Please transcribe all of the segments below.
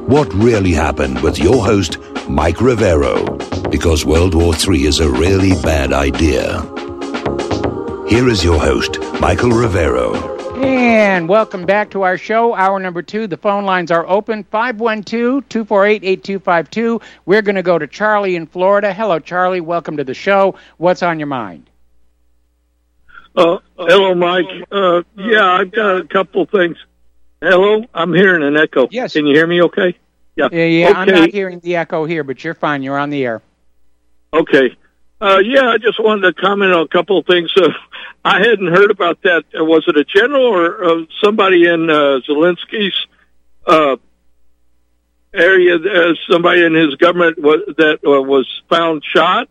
What really happened with your host, Mike Rivero, because World War III is a really bad idea. Here is your host, Michael Rivero. And welcome back to our show, hour number 2. The phone lines are open, 512-248-8252. We're going to go to Charlie in Florida. Hello, Charlie. Welcome to the show. What's on your mind? Hello, Mike. Yeah, I've got a couple things. Hello? I'm hearing an echo. Yes. Can you hear me okay? Yeah, Okay. I'm not hearing the echo here, but you're fine. You're on the air. Okay. Yeah, I just wanted to comment on a couple of things. I hadn't heard about that. Was it a general or somebody in Zelensky's area, somebody in his government that was found shot?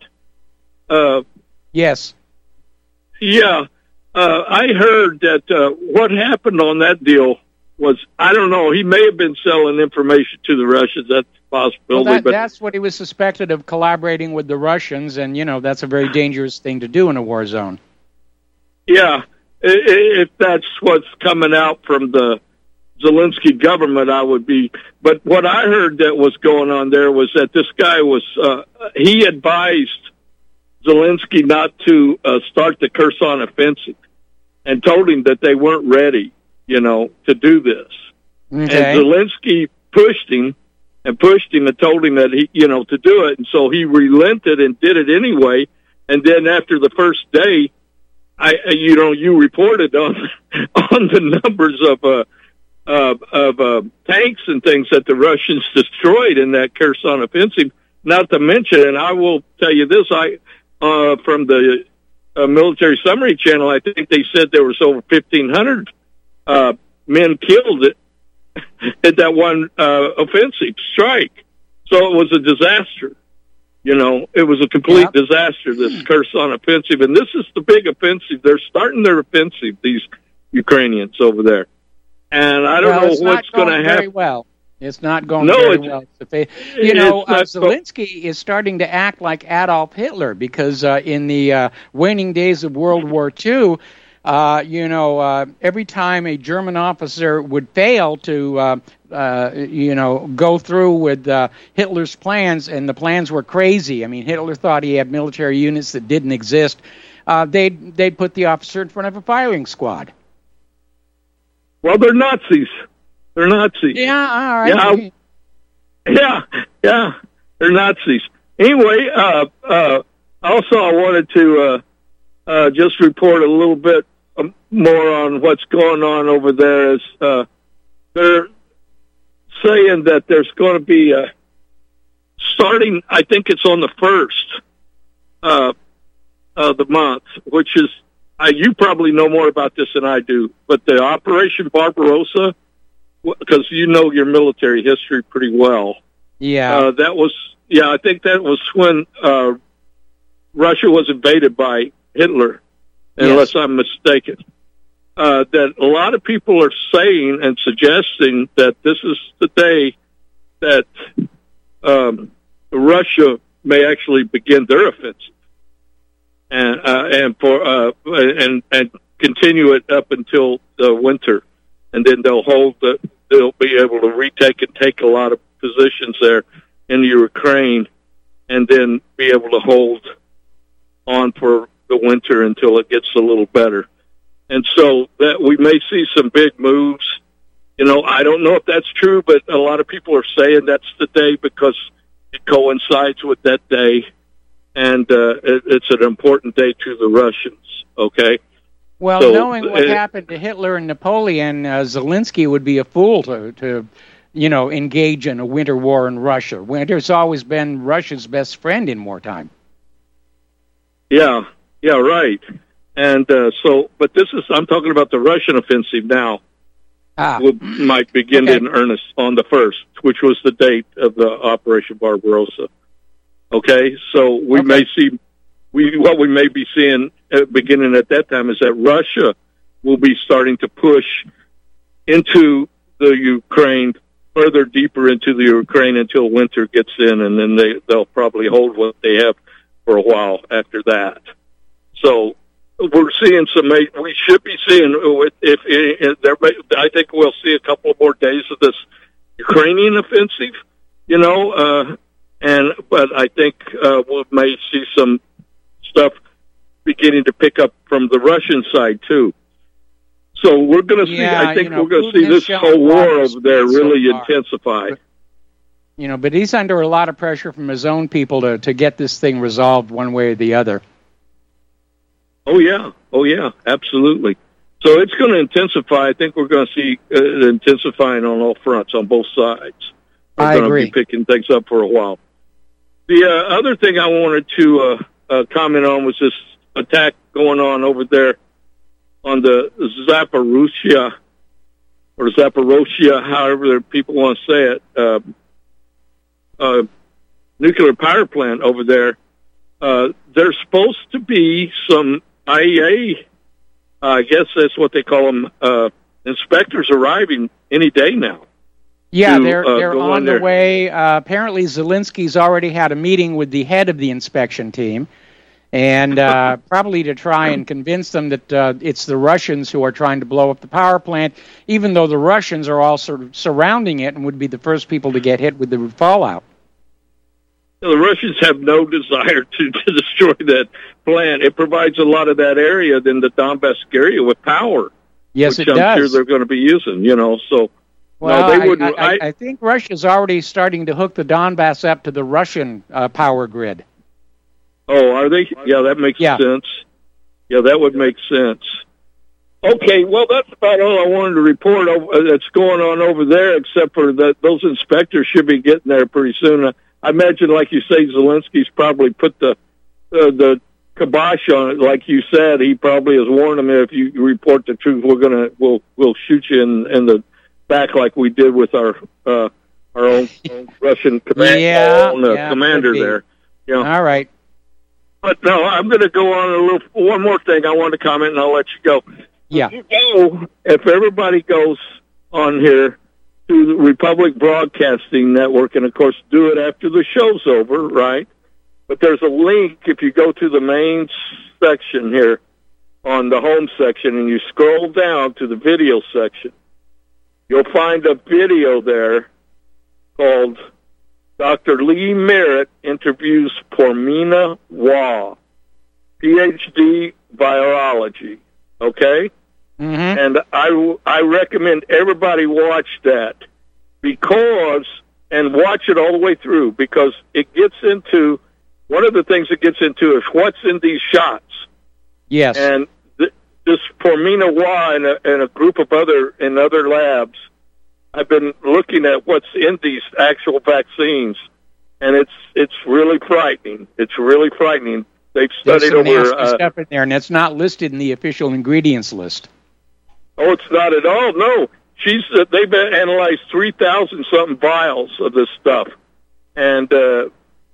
Yes. Yeah. I heard that what happened on that deal was, I don't know, he may have been selling information to the Russians. That's a possibility. Well, that's what he was suspected of, collaborating with the Russians, and, that's a very dangerous thing to do in a war zone. Yeah, if that's what's coming out from the Zelensky government, I would be. But what I heard that was going on there was that this guy was, he advised Zelensky not to start the Kherson offensive and told him that they weren't ready, to do this. Okay. And Zelensky pushed him and told him that he, to do it. And so he relented and did it anyway. And then after the first day, you reported on the numbers of tanks and things that the Russians destroyed in that Kherson offensive. Not to mention, and I will tell you this, from the military summary channel, I think they said there was over 1,500 men killed at that one offensive strike. So it was a disaster. It was a complete disaster, this Kherson offensive. And this is the big offensive. They're starting their offensive, these Ukrainians over there. And I don't know what's going to happen. Well. It's not going very well. Zelensky is starting to act like Adolf Hitler, because in the waning days of World War II, every time a German officer would fail to, go through with Hitler's plans, and the plans were crazy. I mean, Hitler thought he had military units that didn't exist. They'd put the officer in front of a firing squad. Well, they're Nazis. They're Nazis. Yeah, all right. Yeah, they're Nazis. Anyway, also I wanted to just report a little bit more on what's going on over there. Is they're saying that there's going to be starting, I think it's on the 1st of the month, which is, you probably know more about this than I do, but the Operation Barbarossa, because your military history pretty well. Yeah. I think that was when Russia was invaded by Hitler, unless I'm mistaken. That a lot of people are saying and suggesting that this is the day that Russia may actually begin their offensive, and continue it up until the winter, and then they'll be able to retake and take a lot of positions there in Ukraine, and then be able to hold on for the winter until it gets a little better. And so that we may see some big moves. I don't know if that's true, but a lot of people are saying that's the day because it coincides with that day, and it's an important day to the Russians, okay? Well, so, knowing what happened to Hitler and Napoleon, Zelensky would be a fool to engage in a winter war in Russia. Winter's always been Russia's best friend in wartime. Yeah, right. And but I'm talking about the Russian offensive now. Might begin in earnest on the 1st, which was the date of the Operation Barbarossa. Okay, so we may see, what we may be seeing beginning at that time is that Russia will be starting to push into the Ukraine, further deeper into the Ukraine until winter gets in, and then they'll probably hold what they have for a while after that. So we're seeing we should be seeing, I think we'll see a couple more days of this Ukrainian offensive, but I think we may see some stuff beginning to pick up from the Russian side too. So we're going to see. I think we're going to see this whole war over there really intensify. But he's under a lot of pressure from his own people to get this thing resolved one way or the other. Oh yeah, absolutely. So it's going to intensify. I think we're going to see it intensifying on all fronts, on both sides. We're going to be picking things up for a while. The other thing I wanted to comment on was this attack going on over there on the Zaporozhye, however people want to say it, nuclear power plant over there. There's supposed to be some IAEA, I guess that's what they call them, inspectors arriving any day now. Yeah, they're on the way. Apparently, Zelensky's already had a meeting with the head of the inspection team, and probably to try and convince them that it's the Russians who are trying to blow up the power plant, even though the Russians are all sort of surrounding it and would be the first people to get hit with the fallout. The Russians have no desire to destroy that plant. It provides a lot of that area, then the Donbass area, with power. Yes, which it does. I'm sure they're going to be using, so... Well, no, they wouldn't. I think Russia's already starting to hook the Donbass up to the Russian power grid. Oh, are they? Yeah, that makes sense. Yeah, that would make sense. Okay, well, that's about all I wanted to report that's going on over there, except for that those inspectors should be getting there pretty soon. I imagine, like you say, Zelensky's probably put the kibosh on it. Like you said, he probably has warned them, if you report the truth, we'll shoot you in the back, like we did with our own Russian commander there. All right. But no, I'm going to go on one more thing I wanted to comment, and I'll let you go. Yeah. If everybody goes on here to the Republic Broadcasting Network, and of course do it after the show's over, right? But there's a link if you go to the main section here on the home section, and you scroll down to the video section. You'll find a video there called Dr. Lee Merritt Interviews Pormina Waugh, PhD Virology, okay? Mm-hmm. And I recommend everybody watch that and watch it all the way through, because it gets into, one of the things it gets into is what's in these shots. Yes. And this Pormina Waugh and a group of other labs, I've been looking at what's in these actual vaccines, and it's really frightening. It's really frightening. They've studied There's some nasty stuff in there, and it's not listed in the official ingredients list. Oh, it's not at all. No, they've analyzed 3,000 something vials of this stuff, and then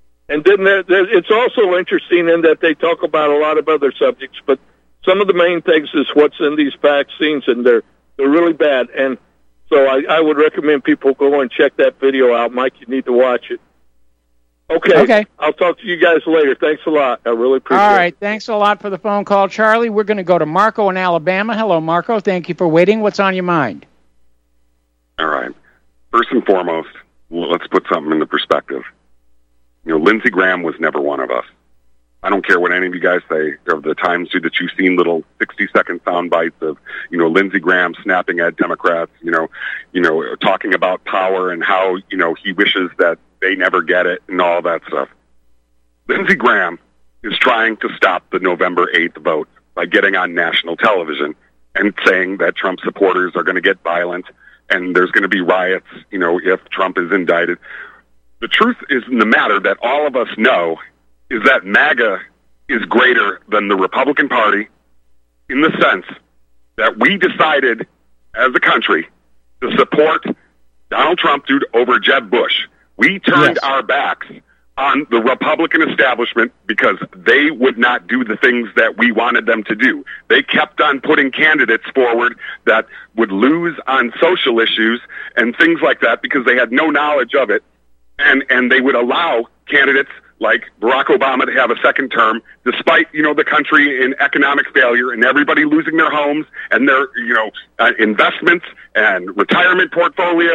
it's also interesting in that they talk about a lot of other subjects, but some of the main things is what's in these vaccines, and they're really bad. And so I would recommend people go and check that video out. Mike, you need to watch it. Okay. I'll talk to you guys later. Thanks a lot. I really appreciate it. All right. Thanks a lot for the phone call, Charlie. We're going to go to Marco in Alabama. Hello, Marco. Thank you for waiting. What's on your mind? All right. First and foremost, let's put something into perspective. Lindsey Graham was never one of us. I don't care what any of you guys say. Of the times that you've seen little 60-second sound bites of, Lindsey Graham snapping at Democrats, talking about power and how, he wishes that they never get it and all that stuff. Lindsey Graham is trying to stop the November 8th vote by getting on national television and saying that Trump supporters are going to get violent and there's going to be riots, if Trump is indicted. The truth is in the matter that all of us know is that MAGA is greater than the Republican Party in the sense that we decided as a country to support Donald Trump over Jeb Bush. We turned our backs on the Republican establishment because they would not do the things that we wanted them to do. They kept on putting candidates forward that would lose on social issues and things like that because they had no knowledge of it. And they would allow candidates like Barack Obama to have a second term, despite, the country in economic failure and everybody losing their homes and their, investments and retirement portfolios.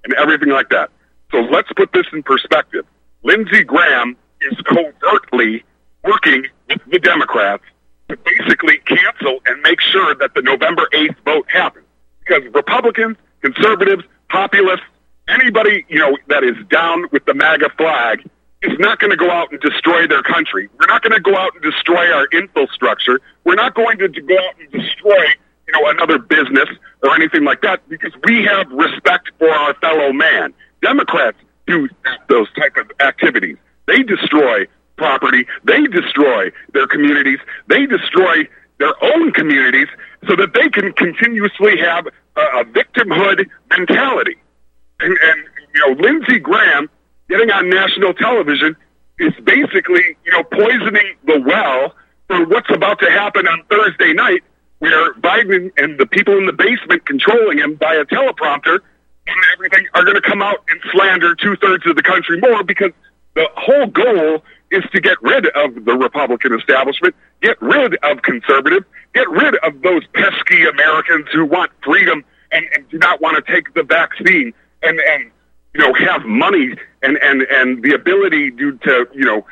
and everything like that. So let's put this in perspective. Lindsey Graham is covertly working with the Democrats to basically cancel and make sure that the November 8th vote happens. Because Republicans, conservatives, populists, anybody, that is down with the MAGA flag is not going to go out and destroy their country. We're not going to go out and destroy our infrastructure. We're not going to go out and destroy, another business or anything like that, because we have respect for our fellow man. Democrats do those type of activities. They destroy property. They destroy their communities. They destroy their own communities so that they can continuously have a victimhood mentality. And Lindsey Graham getting on national television is basically, poisoning the well for what's about to happen on Thursday night, where Biden and the people in the basement controlling him by a teleprompter and everything are going to come out and slander 2/3 of the country more, because the whole goal is to get rid of the Republican establishment, get rid of conservatives, get rid of those pesky Americans who want freedom and do not want to take the vaccine and have money and the ability to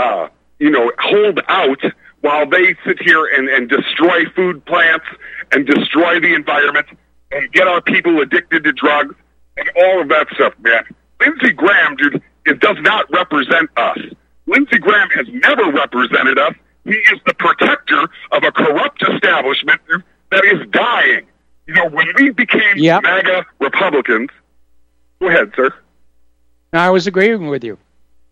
hold out while they sit here and destroy food plants and destroy the environment and get our people addicted to drugs and all of that stuff, man. Lindsey Graham, dude, it does not represent us. Lindsey Graham has never represented us. He is the protector of a corrupt establishment that is dying. When we became MAGA Republicans, go ahead, sir. I was agreeing with you.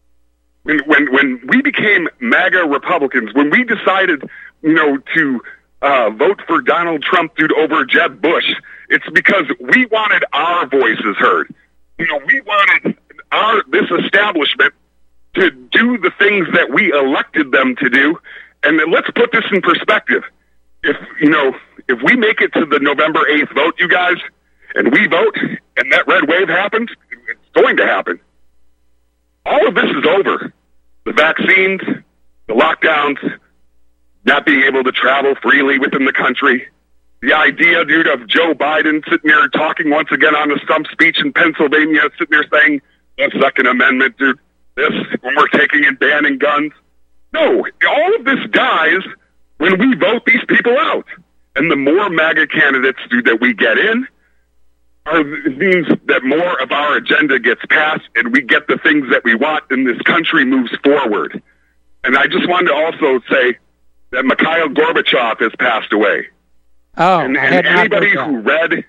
When we became MAGA Republicans, when we decided, to vote for Donald Trump, dude, over Jeb Bush, it's because we wanted our voices heard. We wanted this establishment to do the things that we elected them to do. And then let's put this in perspective. If we make it to the November 8th vote, you guys, and we vote, and that red wave happens, it's going to happen. All of this is over. The vaccines, the lockdowns, not being able to travel freely within the country, the idea, dude, of Joe Biden sitting there talking once again on a stump speech in Pennsylvania, sitting there saying, the Second Amendment, dude, this, when we're taking and banning guns. No, all of this dies when we vote these people out. And the more MAGA candidates, dude, that we get in, means that more of our agenda gets passed and we get the things that we want and this country moves forward. And I just wanted to also say that Mikhail Gorbachev has passed away. Oh, and anybody who read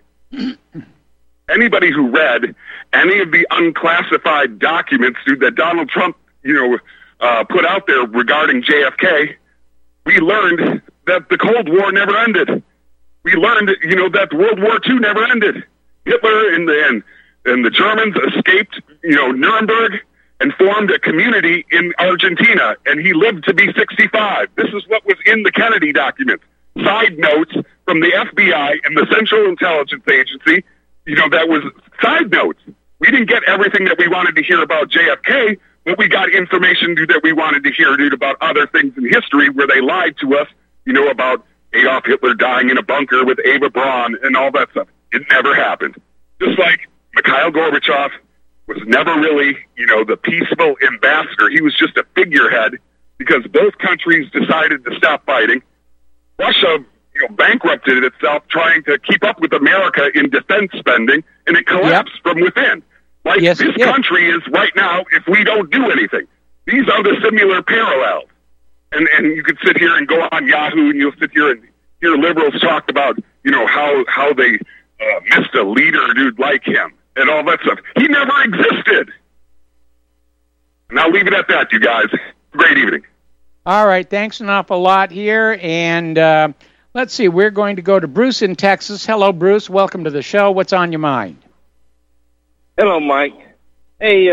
any of the unclassified documents, dude, that Donald Trump, put out there regarding JFK, we learned that the Cold War never ended. We learned, that World War II never ended. Hitler and the Germans escaped, Nuremberg and formed a community in Argentina, and he lived to be 65. This is what was in the Kennedy documents. Side notes from the FBI and the Central Intelligence Agency, that was side notes. We didn't get everything that we wanted to hear about JFK, but we got information, dude, that we wanted to hear, dude, about other things in history where they lied to us, about Adolf Hitler dying in a bunker with Eva Braun and all that stuff. It never happened. Just like Mikhail Gorbachev was never really, the peaceful ambassador. He was just a figurehead because both countries decided to stop fighting. Russia, bankrupted itself trying to keep up with America in defense spending, and it collapsed from within. Like this country is right now if we don't do anything. These are the similar parallels. And you could sit here and go on Yahoo and you'll sit here and hear liberals talk about, how they missed a leader, dude, like him and all that stuff. He never existed. And I'll leave it at that, you guys. Great evening. All right. Thanks an awful lot here. And let's see. We're going to go to Bruce in Texas. Hello, Bruce. Welcome to the show. What's on your mind? Hello, Mike. Hey,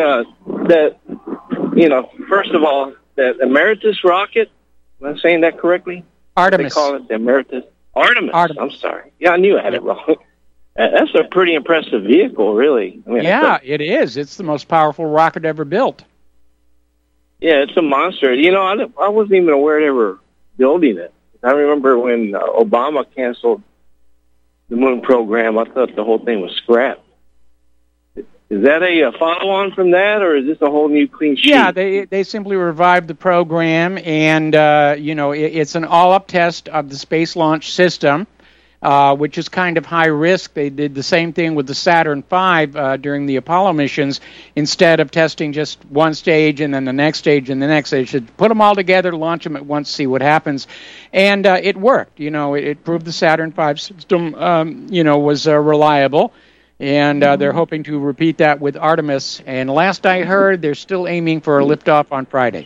first of all, that Emeritus rocket, am I saying that correctly? Artemis. They call it the Emeritus. Artemis. I'm sorry. Yeah, I knew I had it wrong. That's a pretty impressive vehicle, really. It is. It's the most powerful rocket ever built. Yeah, it's a monster. I wasn't even aware they were building it. I remember when Obama canceled the moon program, I thought the whole thing was scrapped. Is that a follow-on from that, or is this a whole new clean sheet? Yeah, they simply revived the program, and it's an all-up test of the Space Launch System, which is kind of high risk. They did the same thing with the Saturn V during the Apollo missions. Instead of testing just one stage and then the next stage and the next stage, should put them all together, launch them at once, see what happens. And it worked. It proved the Saturn V system, was reliable. And they're hoping to repeat that with Artemis. And last I heard, they're still aiming for a liftoff on Friday.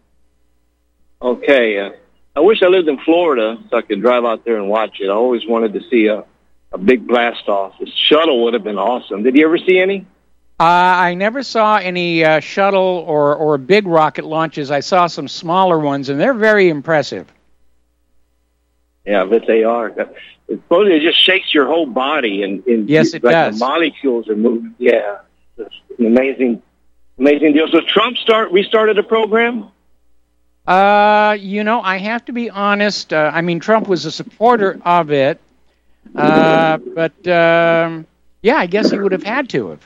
Okay. I wish I lived in Florida so I could drive out there and watch it. I always wanted to see a big blast off. The shuttle would have been awesome. Did you ever see any? I never saw any shuttle or big rocket launches. I saw some smaller ones, and they're very impressive. Yeah, I bet they are. It just shakes your whole body, and yes, it does. The molecules are moving. Yeah, it's an amazing deal. So Trump restarted the program. I have to be honest. Trump was a supporter of it, but I guess he would have had to have.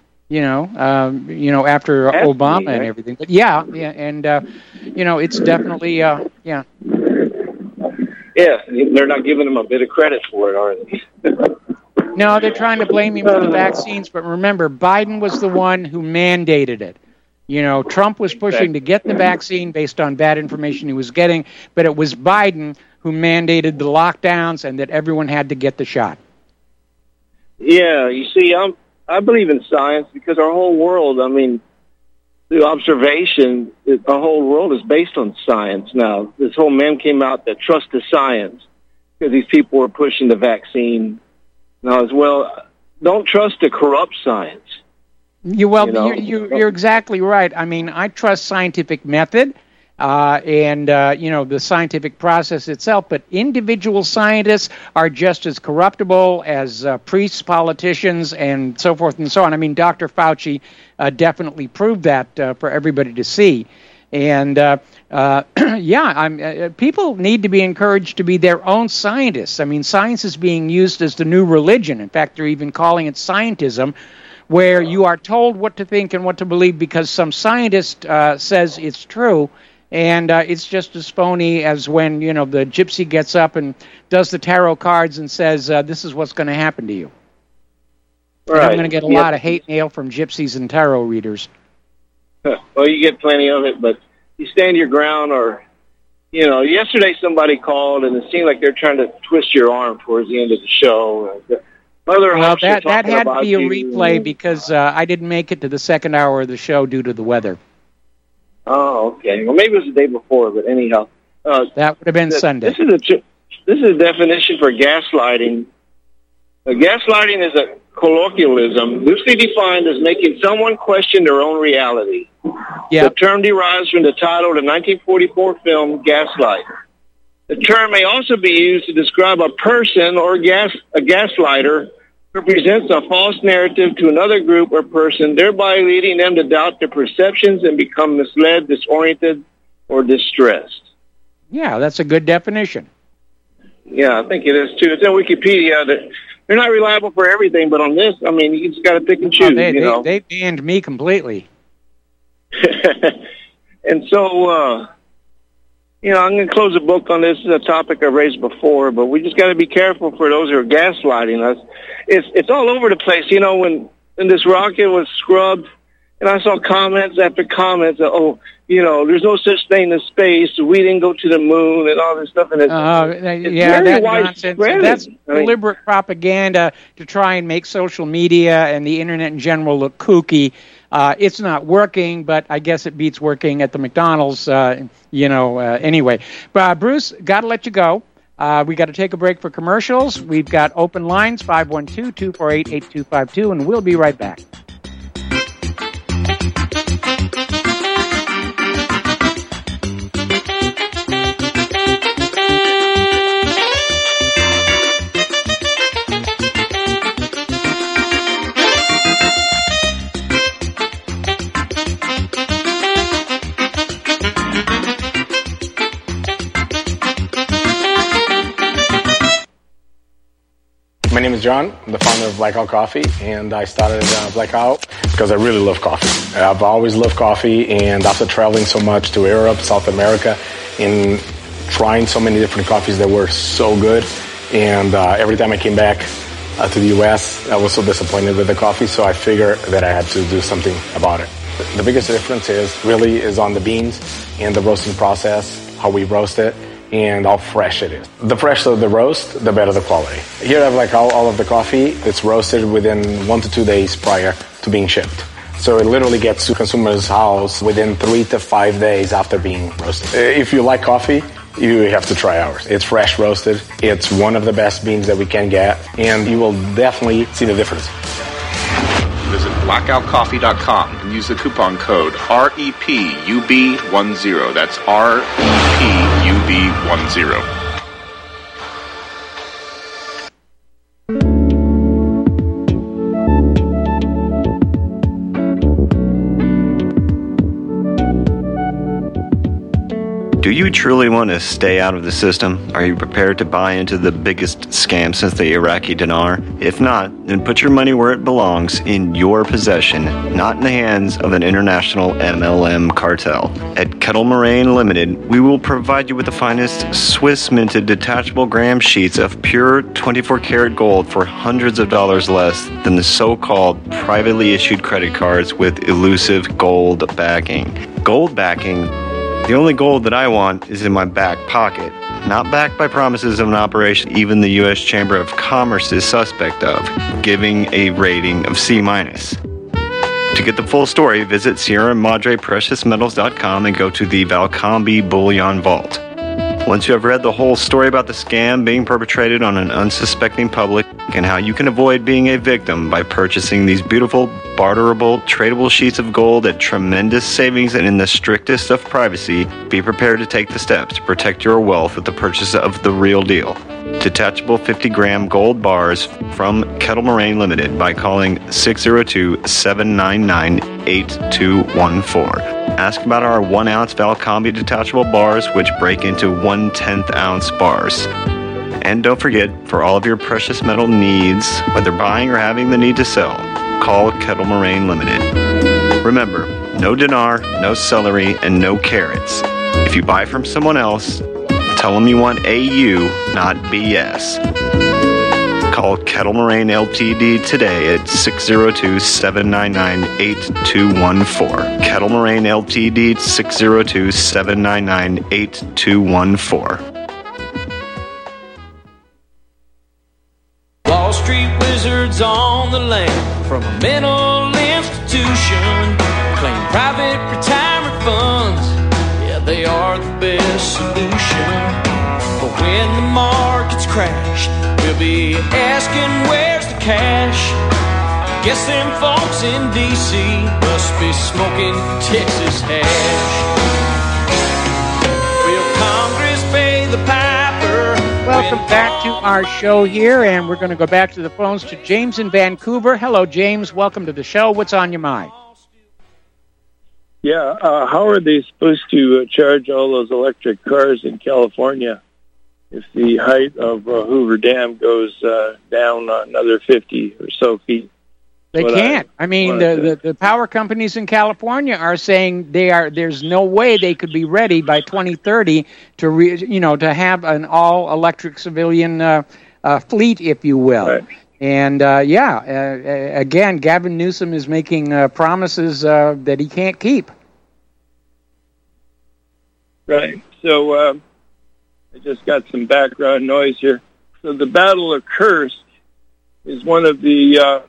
After Obama and everything. But yeah, and it's definitely yeah. Yeah, they're not giving him a bit of credit for it, are they? No, they're trying to blame him for the vaccines, but remember, Biden was the one who mandated it. Trump was pushing to get the vaccine based on bad information he was getting, but it was Biden who mandated the lockdowns and that everyone had to get the shot. Yeah, you see, I believe in science because our whole world, the observation, our whole world is based on science. Now, this whole meme came out that trust the science because these people were pushing the vaccine. Now, as well, don't trust the corrupt science. You're exactly right. I trust scientific method and the scientific process itself, but individual scientists are just as corruptible as priests, politicians, and so forth and so on. Dr. Fauci definitely proved that for everybody to see. And people need to be encouraged to be their own scientists. Science is being used as the new religion. In fact, they're even calling it scientism, where you are told what to think and what to believe because some scientist says it's true, and it's just as phony as when, the gypsy gets up and does the tarot cards and says, this is what's going to happen to you. Right. I'm going to get a lot of hate mail from gypsies and tarot readers. Well, you get plenty of it, but you stand your ground or, yesterday somebody called and it seemed like they're trying to twist your arm towards the end of the show. That had to be a replay because I didn't make it to the second hour of the show due to the weather. Oh, okay. Well, maybe it was the day before, but anyhow. That would have been Sunday. This is a definition for gaslighting. Gaslighting is a colloquialism loosely defined as making someone question their own reality. Yep. The term derives from the title of the 1944 film Gaslight. The term may also be used to describe a person or a gaslighter who presents a false narrative to another group or person, thereby leading them to doubt their perceptions and become misled, disoriented, or distressed. Yeah, that's a good definition. Yeah, I think it is, too. It's in Wikipedia. They're not reliable for everything, but on this, you just got to pick and choose. They banned me completely. And so... I'm going to close the book on this. This is a topic I raised before, but we just got to be careful for those who are gaslighting us. It's all over the place. When this rocket was scrubbed, and I saw comments after comments that, there's no such thing as space. We didn't go to the moon and all this stuff. And that nonsense. That's deliberate propaganda to try and make social media and the internet in general look kooky. It's not working, but I guess it beats working at the McDonald's, anyway. But Bruce, got to let you go. We got to take a break for commercials. We've got open lines, 512-248-8252, and we'll be right back. My name is John. I'm the founder of Blackout Coffee, and I started Blackout because I really love coffee. I've always loved coffee, and after traveling so much to Europe, South America, and trying so many different coffees that were so good, and every time I came back to the U.S., I was so disappointed with the coffee, so I figured that I had to do something about it. The biggest difference is on the beans and the roasting process, how we roast it, and how fresh it is. The fresher the roast, the better the quality. Here I have like all of the coffee. It's roasted within 1 to 2 days prior to being shipped. So it literally gets to consumers' house within 3 to 5 days after being roasted. If you like coffee, you have to try ours. It's fresh roasted. It's one of the best beans that we can get, and you will definitely see the difference. Visit blackoutcoffee.com and use the coupon code REPUB10. That's REPUB10. Do you truly want to stay out of the system? Are you prepared to buy into the biggest scam since the Iraqi dinar? If not, then put your money where it belongs, in your possession, not in the hands of an international MLM cartel. At Kettle Moraine Limited, we will provide you with the finest Swiss-minted detachable gram sheets of pure 24-karat gold for hundreds of dollars less than the so-called privately issued credit cards with elusive gold backing. Gold backing? The only gold that I want is in my back pocket, not backed by promises of an operation even the U.S. Chamber of Commerce is suspect of, giving a rating of C-. To get the full story, visit Sierra Madre PreciousMetals.com and go to the Valcambi Bullion Vault. Once you have read the whole story about the scam being perpetrated on an unsuspecting public and how you can avoid being a victim by purchasing these beautiful, barterable, tradable sheets of gold at tremendous savings and in the strictest of privacy, be prepared to take the steps to protect your wealth with the purchase of the real deal. Detachable 50-gram gold bars from Kettle Moraine Limited by calling 602-799-8214. Ask about our 1-ounce Valcambi detachable bars, which break into 1/10-ounce bars. And don't forget, for all of your precious metal needs, whether buying or having the need to sell, call Kettle Moraine Limited. Remember, no dinar, no celery, and no carrots. If you buy from someone else, tell them you want AU, not BS. Call Kettle Moraine Ltd. today at 602-799-8214. Kettle Moraine Ltd. 602-799-8214. Wall Street wizards on the land from a mental institution claim private retirement funds. Yeah, they are the best solution. But when the markets crash, we'll be asking where's the cash. Guess them folks in D.C. must be smoking Texas hash. Will Congress pay the piper? Welcome back to our show here, and we're going to go back to the phones to James in Vancouver. Hello, James. Welcome to the show. What's on your mind? Yeah, how are they supposed to charge all those electric cars in California if the height of Hoover Dam goes down another 50 or so feet? They can't. I mean, the power companies in California are saying there's no way they could be ready by 2030 to have an all electric civilian fleet, if you will. Right. And again, Gavin Newsom is making promises that he can't keep. Right. So I just got some background noise here. So the Battle of Kursk is one of the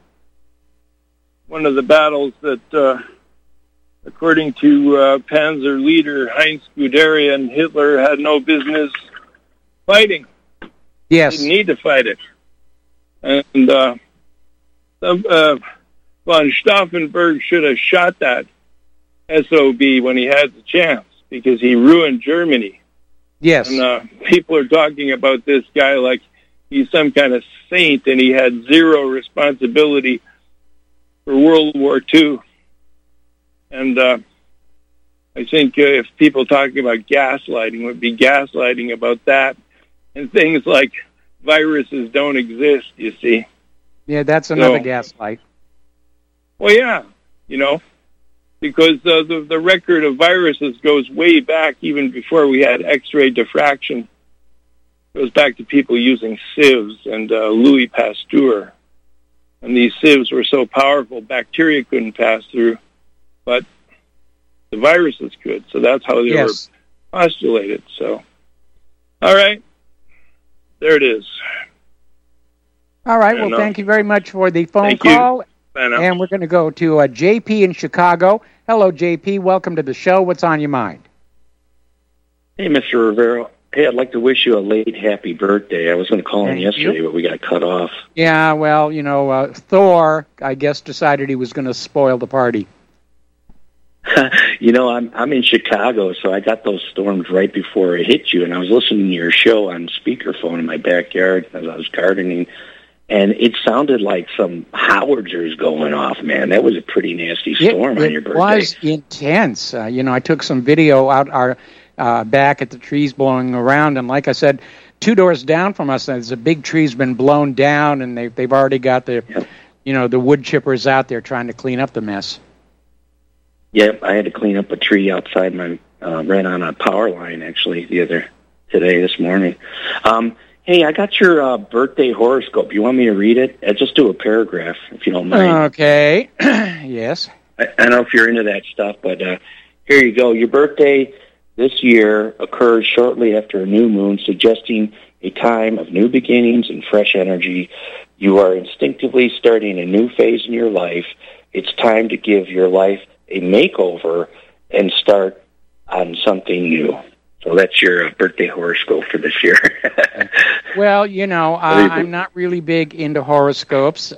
battles that, according to Panzer leader Heinz Guderian, Hitler had no business fighting. Yes. He didn't need to fight it. And von Stauffenberg should have shot that SOB when he had the chance, because he ruined Germany. Yes. And people are talking about this guy like he's some kind of saint and he had zero responsibility for World War II. And I think if people talking about gaslighting would be gaslighting about that and things like viruses don't exist, you see. Yeah, that's another gaslight. Well, yeah, because the record of viruses goes way back, even before we had X-ray diffraction. It goes back to people using sieves and Louis Pasteur. And these sieves were so powerful, bacteria couldn't pass through, but the viruses could. So that's how they were postulated. So, all right, there it is. All right, well, thank you very much for the phone call. And we're going to go to JP in Chicago. Hello, JP. Welcome to the show. What's on your mind? Hey, Mr. Rivero. Hey, I'd like to wish you a late happy birthday. I was going to call in yesterday, but we got cut off. Yeah, well, Thor, I guess, decided he was going to spoil the party. I'm in Chicago, so I got those storms right before it hit you, and I was listening to your show on speakerphone in my backyard as I was gardening, and it sounded like some howitzers going off, man. That was a pretty nasty storm on your birthday. It was intense. I took some video out back at the trees blowing around, and like I said, 2 doors down from us, there's a big tree's been blown down, and they've already got the wood chippers out there trying to clean up the mess. Yep, I had to clean up a tree outside my ran on a power line actually this morning. Hey, I got your birthday horoscope. You want me to read it? I'll just do a paragraph if you don't mind. Okay. Yes. I don't know if you're into that stuff, but here you go. Your birthday this year occurs shortly after a new moon, suggesting a time of new beginnings and fresh energy. You are instinctively starting a new phase in your life. It's time to give your life a makeover and start on something new. So that's your birthday horoscope for this year. Well, I'm not really big into horoscopes.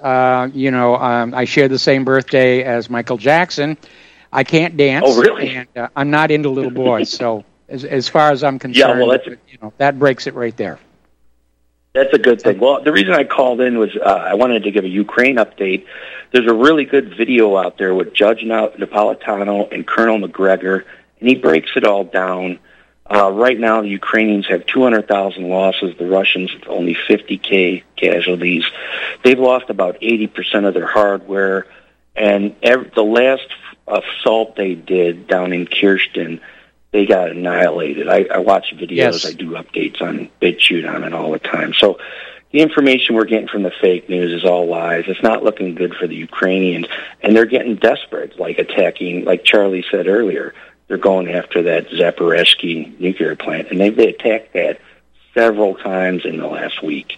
I share the same birthday as Michael Jackson. I can't dance. Oh, really? And I'm not into little boys. So as far as I'm concerned, that breaks it right there. That's a good thing. Well, the reason I called in was I wanted to give a Ukraine update. There's a really good video out there with Judge Napolitano and Colonel McGregor, and he breaks it all down. Right now, the Ukrainians have 200,000 losses. The Russians have only 50K casualties. They've lost about 80% of their hardware. And the last assault they did down in Kirsten, they got annihilated. I watch videos. Yes. I do updates on BitChute on it all the time. So the information we're getting from the fake news is all lies. It's not looking good for the Ukrainians. And they're getting desperate, like attacking, like Charlie said earlier. They're going after that Zaporizhzhia nuclear plant, and they attacked that several times in the last week.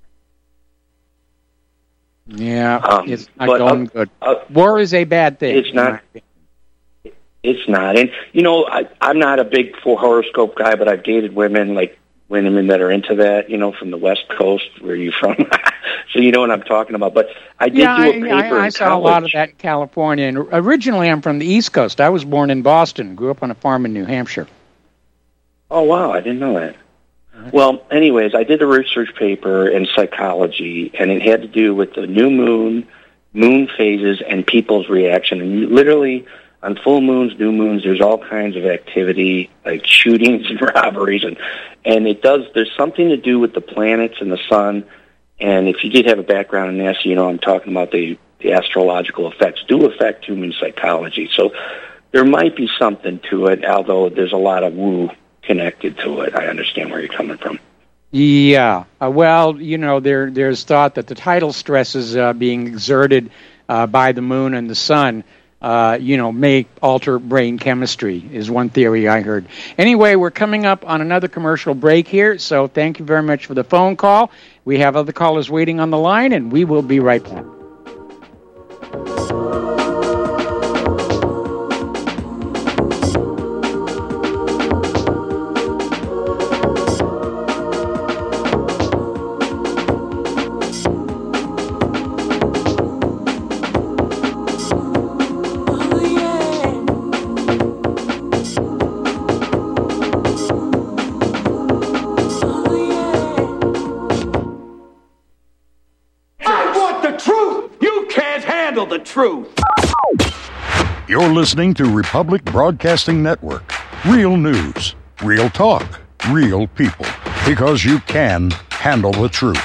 Yeah, it's not going good. War is a bad thing. It's not. It's not. And, I'm not a big horoscope guy, but I've dated women that are into that, from the West Coast, where you're from. So you know what I'm talking about. But I did do a paper I saw a lot of that in California. And originally, I'm from the East Coast. I was born in Boston, grew up on a farm in New Hampshire. Oh, wow. I didn't know that. Well, anyways, I did a research paper in psychology, and it had to do with the new moon phases, and people's reaction. And literally, on full moons, new moons, there's all kinds of activity, like shootings and robberies, and there's something to do with the planets and the sun. And if you did have a background in NASA, I'm talking about the astrological effects do affect human psychology. So there might be something to it, although there's a lot of woo connected to it. I understand where you're coming from. Yeah. There's thought that the tidal stresses being exerted by the moon and the sun may alter brain chemistry, is one theory I heard. Anyway, we're coming up on another commercial break here, so thank you very much for the phone call. We have other callers waiting on the line, and we will be right back. Truth. You're listening to Republic Broadcasting Network. Real news, real talk, real people. Because you can handle the truth.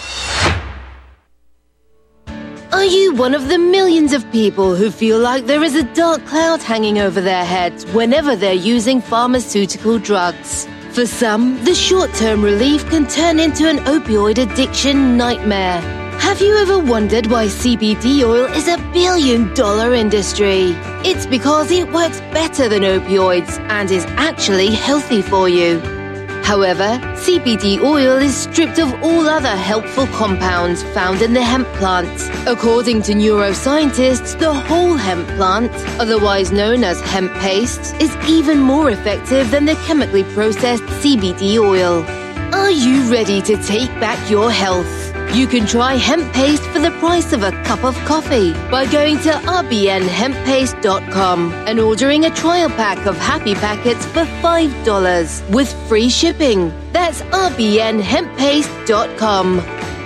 Are you one of the millions of people who feel like there is a dark cloud hanging over their heads whenever they're using pharmaceutical drugs? For some, the short-term relief can turn into an opioid addiction nightmare. Have you ever wondered why CBD oil is a billion-dollar industry? It's because it works better than opioids and is actually healthy for you. However, CBD oil is stripped of all other helpful compounds found in the hemp plant. According to neuroscientists, the whole hemp plant, otherwise known as hemp paste, is even more effective than the chemically processed CBD oil. Are you ready to take back your health? You can try hemp paste for the price of a cup of coffee by going to rbnhemppaste.com and ordering a trial pack of Happy Packets for $5 with free shipping. That's rbnhemppaste.com.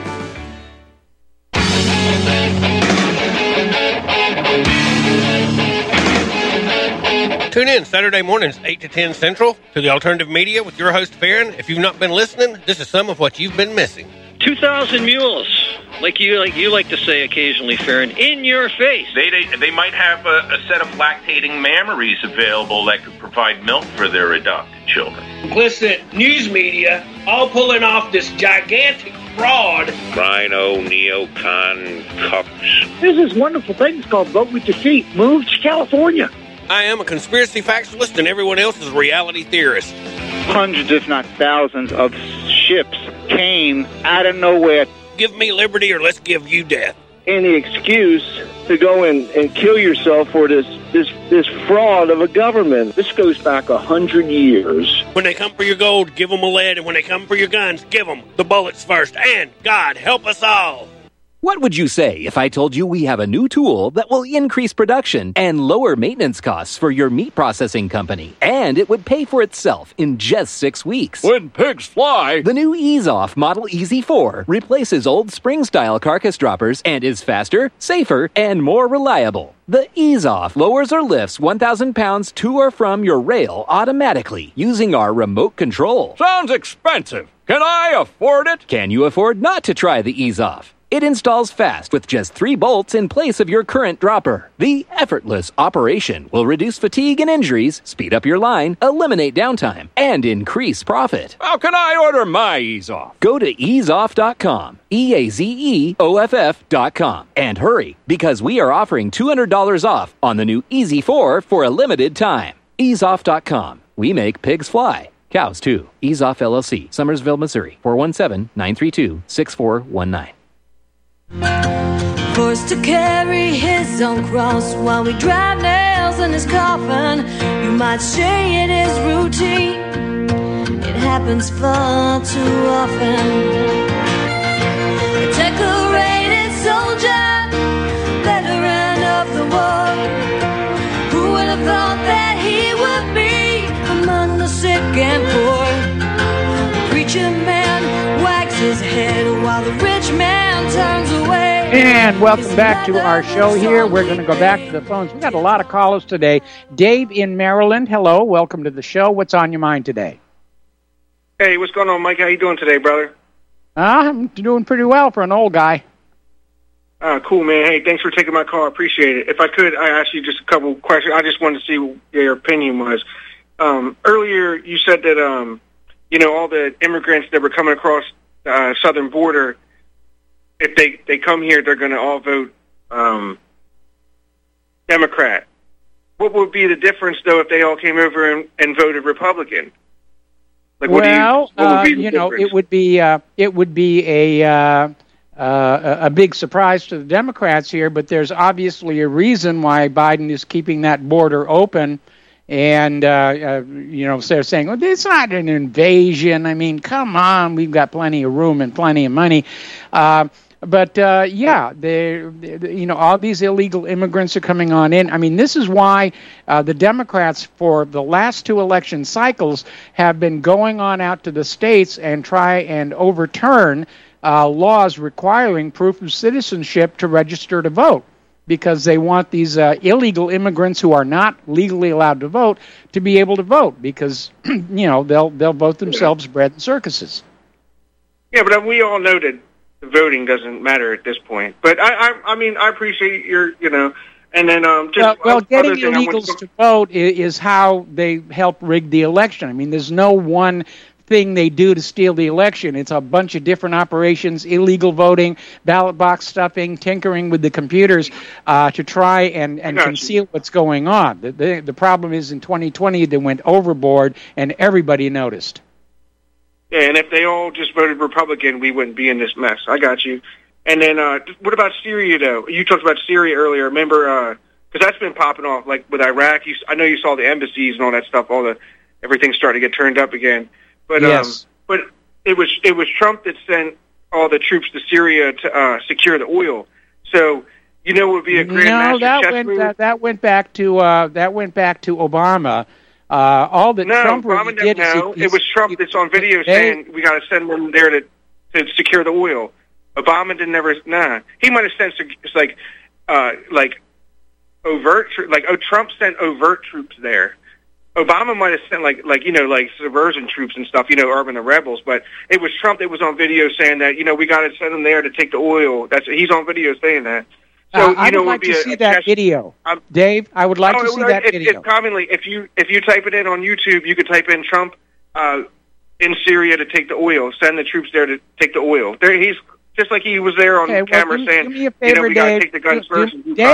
Tune in Saturday mornings, 8 to 10 Central, to the Alternative Media with your host, Farron. If you've not been listening, this is some of what you've been missing. 2,000 mules, like you like to say occasionally, Farron, in your face. They might have a set of lactating mammaries available that could provide milk for their adopted children. Complicit news media all pulling off this gigantic fraud. Rhino, neocon, cucks. There's this wonderful thing. It's called Vote With Your Feet. Move to California. I am a conspiracy factualist and everyone else is a reality theorist. Hundreds, if not thousands, of ships came out of nowhere. Give me liberty or let's give you death. Any excuse to go and kill yourself for this fraud of a government. This goes back 100 years. When they come for your gold, give them a lead, and when they come for your guns, give them the bullets first. And God help us all. What would you say if I told you we have a new tool that will increase production and lower maintenance costs for your meat processing company? And it would pay for itself in just 6 weeks. When pigs fly! The new EaseOff Model EZ4 replaces old spring-style carcass droppers and is faster, safer, and more reliable. The EaseOff lowers or lifts 1,000 pounds to or from your rail automatically using our remote control. Sounds expensive. Can I afford it? Can you afford not to try the EaseOff? It installs fast with just 3 bolts in place of your current dropper. The effortless operation will reduce fatigue and injuries, speed up your line, eliminate downtime, and increase profit. How can I order my EaseOff? Go to easeoff.com, EAZEOFF.com, and hurry, because we are offering $200 off on the new EZ4 for a limited time. Easeoff.com. We make pigs fly. Cows, too. EaseOff LLC, Summersville, Missouri, 417-932-6419. Forced to carry his own cross while we drive nails in his coffin. You might say it is routine. It happens far too often. A decorated soldier, veteran of the war. Who would have thought that he would be among the sick and poor? The preacher man wags his head while the rich man turns away. And welcome back to our show here. We're going to go back to the phones. We've got a lot of callers today. Dave in Maryland, hello. Welcome to the show. What's on your mind today? Hey, what's going on, Mike? How you doing today, brother? I'm doing pretty well for an old guy. Cool, man. Hey, thanks for taking my call. I appreciate it. If I could, I ask you just a couple questions. I just wanted to see what your opinion was. Earlier, you said that, all the immigrants that were coming across the southern border, if they come here, they're going to all vote Democrat. What would be the difference, though, if they all came over and voted Republican? Like, it would be a big surprise to the Democrats here, but there's obviously a reason why Biden is keeping that border open. And, they're saying, well, it's not an invasion. I mean, come on, we've got plenty of room and plenty of money. All these illegal immigrants are coming on in. I mean, this is why the Democrats, for the last 2 election cycles, have been going on out to the states and try and overturn laws requiring proof of citizenship to register to vote, because they want these illegal immigrants who are not legally allowed to vote to be able to vote, because they'll vote themselves bread and circuses. Yeah, but we all know that the voting doesn't matter at this point. But I mean, I appreciate your, and then getting illegals to vote is how they help rig the election. I mean, there's no one thing they do to steal the election. It's a bunch of different operations: illegal voting, ballot box stuffing, tinkering with the computers to try and conceal what's going on. The problem is in 2020 they went overboard and everybody noticed. Yeah, and if they all just voted Republican, we wouldn't be in this mess. I got you. And then what about Syria, though? You talked about Syria earlier. Remember, because that's been popping off, like with Iraq. I know you saw the embassies and all that stuff. Everything started to get turned up again. But yes. But it was Trump that sent all the troops to Syria to secure the oil. So it would be a grandmaster move. That went back to Obama. All that Trump really did it was Trump that's on video saying we got to send them there to secure the oil. Obama didn't ever. He might have sent overt. Trump sent overt troops there. Obama might have sent like subversion troops and stuff. Urban the rebels. But it was Trump that was on video saying that we got to send them there to take the oil. He's on video saying that. So I would like to see that video, Dave. I would like to see that video. Commonly, if you type it in on YouTube, you could type in Trump in Syria to take the oil. Send the troops there to take the oil. He's just like he was there on camera saying, do me a favor, we got to take the guns first.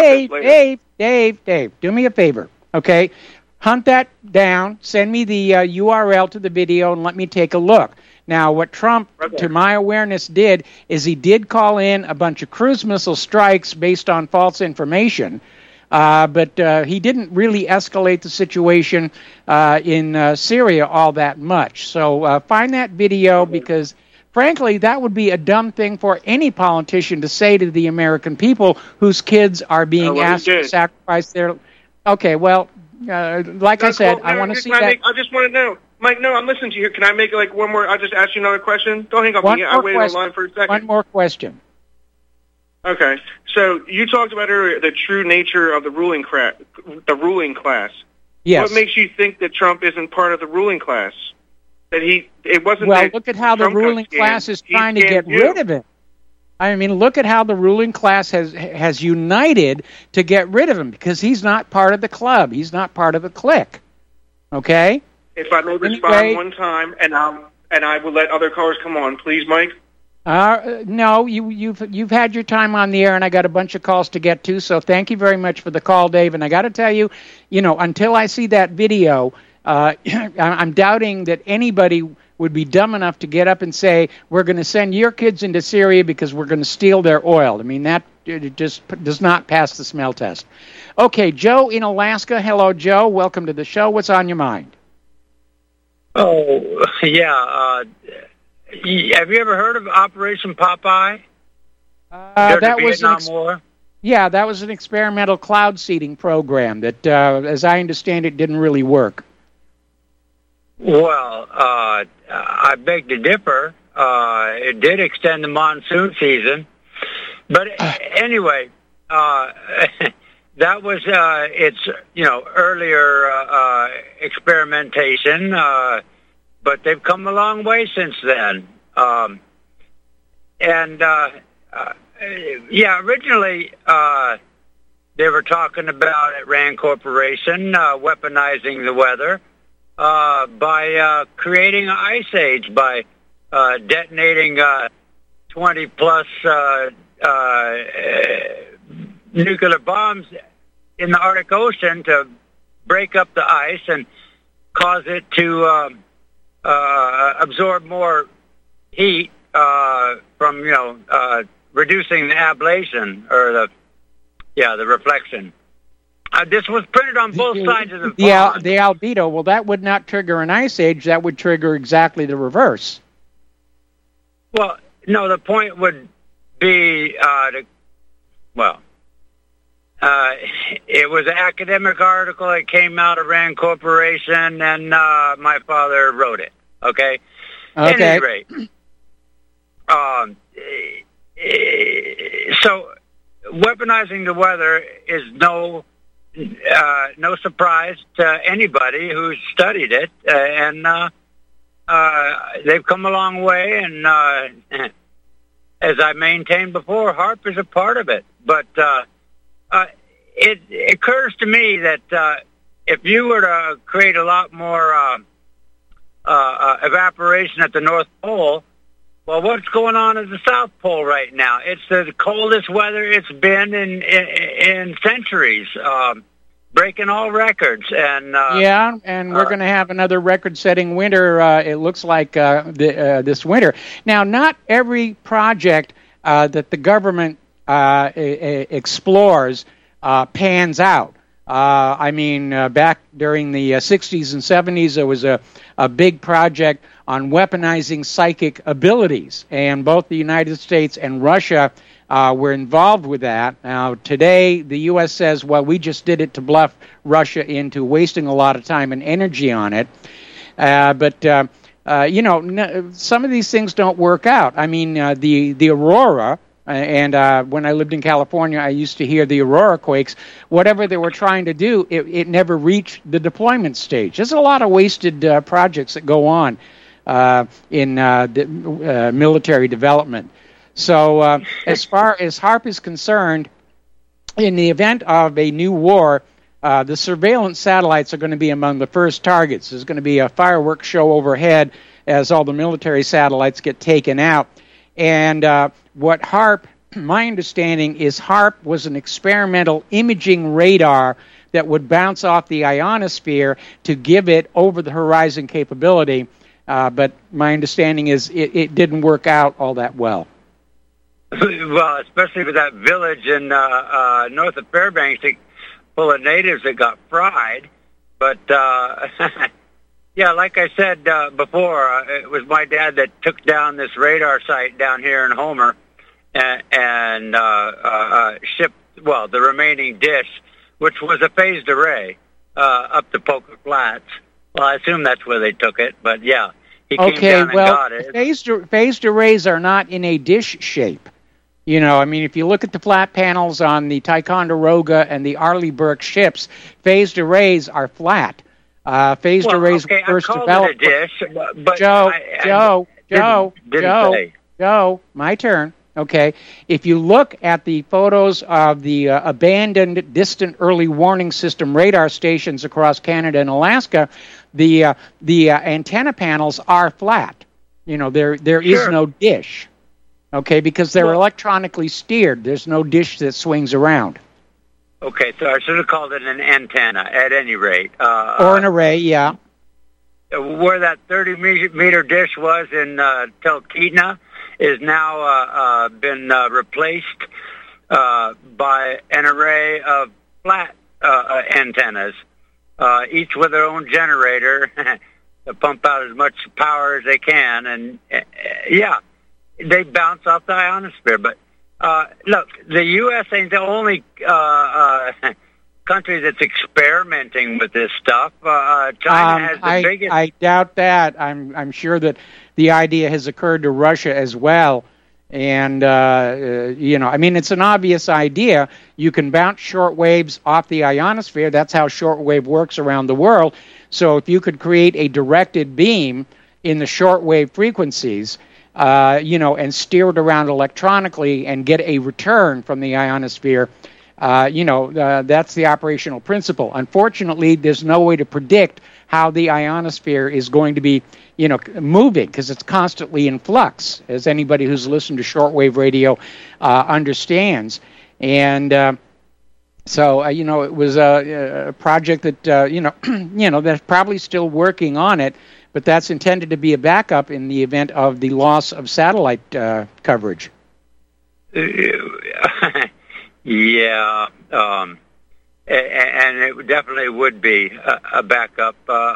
Dave, do me a favor, okay? Hunt that down. Send me the URL to the video and let me take a look. Now, what Trump, to my awareness, did is he did call in a bunch of cruise missile strikes based on false information, but he didn't really escalate the situation in Syria all that much. So find that video because, frankly, that would be a dumb thing for any politician to say to the American people whose kids are being asked to sacrifice their... Okay, well, like I said, I want to see that... I just want to know. Mike, no, I'm listening to you. Can I make one more? I'll just ask you another question. Don't hang up on me. I waited online for a second. One more question. Okay. So you talked about earlier the true nature of the ruling class. Yes. What makes you think that Trump isn't part of the ruling class? It wasn't. Well, look at how the ruling class is trying to get rid of him. I mean, look at how the ruling class has united to get rid of him because he's not part of the club. He's not part of the clique. Okay. If I may respond one time, and I will let other callers come on, please, Mike. No, you've had your time on the air, and I got a bunch of calls to get to. So thank you very much for the call, Dave. And I got to tell you, until I see that video, I'm doubting that anybody would be dumb enough to get up and say we're going to send your kids into Syria because we're going to steal their oil. I mean, that just does not pass the smell test. Okay, Joe in Alaska. Hello, Joe. Welcome to the show. What's on your mind? Oh, yeah. Have you ever heard of Operation Popeye? That was War? Yeah, that was an experimental cloud seeding program that, as I understand it, didn't really work. Well, I beg to differ. It did extend the monsoon season. But anyway, that was its earlier experimentation, but they've come a long way since then. Originally they were talking about at Rand Corporation weaponizing the weather by creating an ice age by detonating 20 plus nuclear bombs in the Arctic Ocean to break up the ice and cause it to absorb more heat from reducing the ablation or the reflection. This was printed on both sides of the pond. The albedo. Well, that would not trigger an ice age. That would trigger exactly the reverse. Well, no. The point would be it was an academic article that came out of Rand Corporation, and my father wrote it. Okay. At any rate, so weaponizing the weather is no surprise to anybody who's studied it, and they've come a long way, and as I maintained before, HAARP is a part of it. But it occurs to me that if you were to create a lot more evaporation at the North Pole, well, what's going on at the South Pole right now? It's the coldest weather it's been in centuries, breaking all records. And we're going to have another record-setting winter. It looks like this winter. Now, not every project that the government explores pans out. Back during the 60s and 70s, there was a big project on weaponizing psychic abilities, and both the United States and Russia were involved with that. Now, today, the U.S. says, well, we just did it to bluff Russia into wasting a lot of time and energy on it. But some of these things don't work out. I mean, the Aurora, and when I lived in California, I used to hear the Aurora quakes. Whatever they were trying to do, it never reached the deployment stage. There's a lot of wasted projects that go on in military development. So as far as HAARP is concerned, in the event of a new war, the surveillance satellites are going to be among the first targets. There's going to be a fireworks show overhead as all the military satellites get taken out. And what HAARP, my understanding is HAARP was an experimental imaging radar that would bounce off the ionosphere to give it over-the-horizon capability. But my understanding is it didn't work out all that well. Well, especially with that village in north of Fairbanks full of natives that got fried. But, yeah, like I said before, it was my dad that took down this radar site down here in Homer and shipped, the remaining dish, which was a phased array, up to Poker Flats. Well, I assume that's where they took it, but yeah, he came down and got it. Phased arrays are not in a dish shape. You know, I mean, if you look at the flat panels on the Ticonderoga and the Arleigh Burke ships, phased arrays are flat. Phased arrays were first developed. It a dish, but Joe, my turn. Okay, if you look at the photos of the abandoned distant early warning system radar stations across Canada and Alaska, the antenna panels are flat. You know, there is no dish. Okay, because they're electronically steered. There's no dish that swings around. Okay, so I should have called it an antenna at any rate. Or an array, yeah. Where that 30-meter dish was in Talkeetna is now been replaced by an array of flat antennas, each with their own generator to pump out as much power as they can. And, they bounce off the ionosphere. But, look, the U.S. ain't the only country that's experimenting with this stuff. China has the biggest... I doubt that. I'm sure that the idea has occurred to Russia as well. And, it's an obvious idea. You can bounce short waves off the ionosphere. That's how shortwave works around the world. So if you could create a directed beam in the shortwave frequencies, and steer it around electronically and get a return from the ionosphere, that's the operational principle. Unfortunately, there's no way to predict how the ionosphere is going to be, moving, because it's constantly in flux, as anybody who's listened to shortwave radio understands. And it was a project that, they're probably still working on it, but that's intended to be a backup in the event of the loss of satellite coverage. Yeah, and it definitely would be a backup.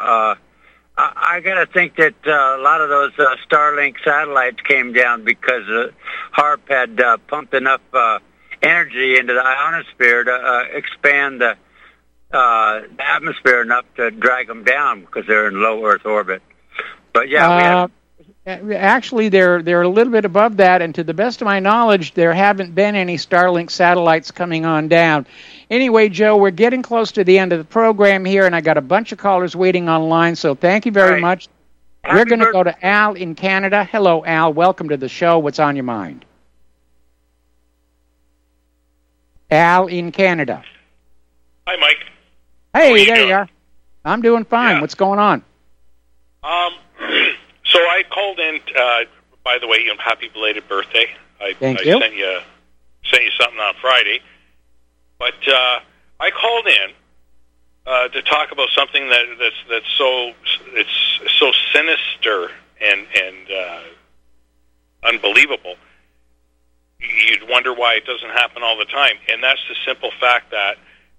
I got to think that a lot of those Starlink satellites came down because HAARP had pumped enough energy into the ionosphere to expand the atmosphere enough to drag them down because they're in low Earth orbit. But yeah, actually, they're a little bit above that, and to the best of my knowledge, there haven't been any Starlink satellites coming on down. Anyway, Joe, we're getting close to the end of the program here, and I got a bunch of callers waiting online, so thank you very much. We're going to go to Al in Canada. Hello, Al. Welcome to the show. What's on your mind? Al in Canada. Hi, Mike. Hey, there you are. I'm doing fine. Yeah. What's going on? So I called in. By the way, happy belated birthday. Thank you. Sent you something on Friday, but I called in to talk about something that's so sinister and unbelievable. You'd wonder why it doesn't happen all the time, and that's the simple fact that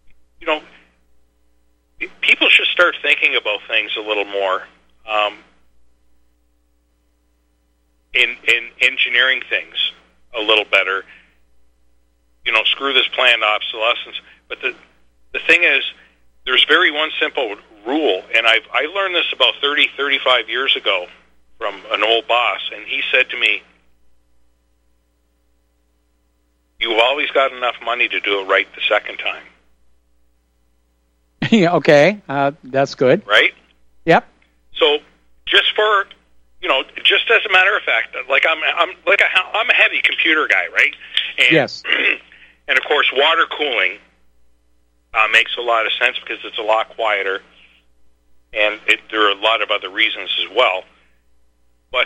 people should start thinking about things a little more. In engineering things a little better, screw this planned obsolescence. But the thing is, there's one simple rule, and I learned this about 35 years ago from an old boss, and he said to me, "You've always got enough money to do it right the second time." Okay, that's good. Right? Yep. So just for just as a matter of fact, like I'm a heavy computer guy, right? And, yes. And of course, water cooling makes a lot of sense because it's a lot quieter, and there are a lot of other reasons as well. But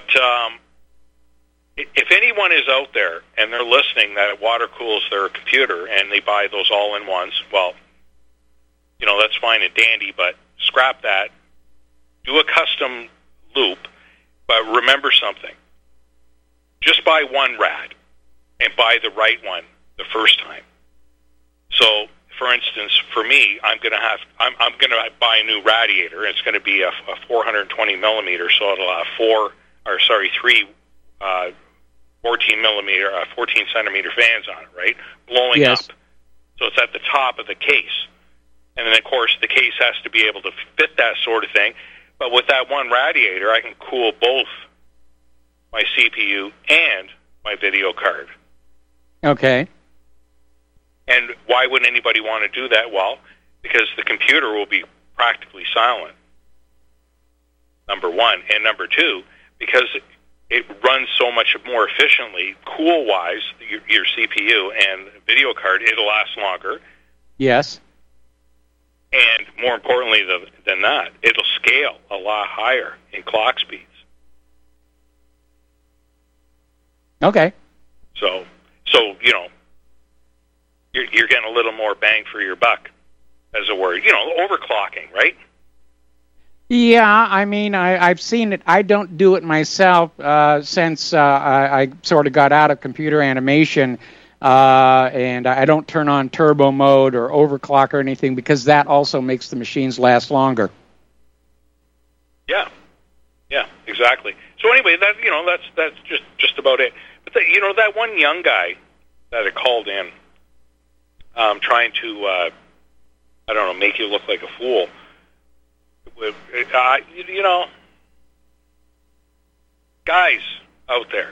if anyone is out there and they're listening that water cools their computer and they buy those all-in-ones, well, that's fine and dandy, but scrap that. Do a custom loop. But remember something. Just buy one rad and buy the right one the first time. So, for instance, for me, I'm going to buy a new radiator. It's going to be a 420 millimeter, so it'll have three 14 centimeter fans on it, right? Blowing up. So it's at the top of the case. And then, of course, the case has to be able to fit that sort of thing. But with that one radiator, I can cool both my CPU and my video card. Okay. And why would anybody want to do that? Well, because the computer will be practically silent, number one. And number two, because it runs so much more efficiently, cool-wise, your CPU and video card, it'll last longer. Yes. And more importantly than that, it'll scale a lot higher in clock speeds. Okay. So you're getting a little more bang for your buck, as a word. Overclocking, right? Yeah, I mean, I've seen it. I don't do it myself since I sort of got out of computer animation. And I don't turn on turbo mode or overclock or anything because that also makes the machines last longer. Yeah, exactly. So anyway, that's just about it. But that one young guy that had called in, trying to make you look like a fool. Guys out there.